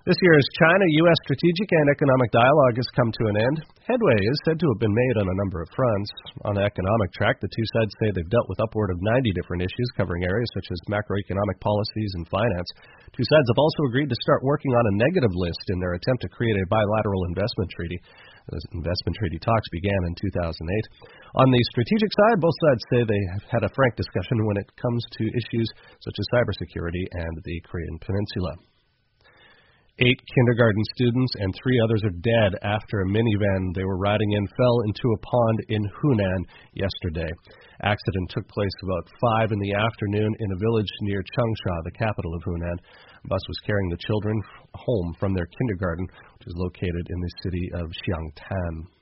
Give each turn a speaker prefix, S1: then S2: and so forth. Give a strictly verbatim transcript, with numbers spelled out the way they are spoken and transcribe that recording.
S1: This year's China-U S strategic and economic dialogue has come to an end. Headway is said to have been made on a number of fronts. On the economic track, the two sides say they've dealt with upward of ninety different issues covering areas such as macroeconomic policies and finance. Two sides have also agreed to start working on a negative list in their attempt to create a bilateral investment treaty. The investment treaty talks began in two thousand eight. On the strategic side, both sides say they have had a frank discussion when it comes to issues such as cybersecurity and the Korean Peninsula. Eight kindergarten students and three others are dead after a minivan they were riding in fell into a pond in Hunan yesterday. Accident took place about five in the afternoon in a village near Changsha, the capital of Hunan. The bus was carrying the children home from their kindergarten, which is located in the city of Xiangtan.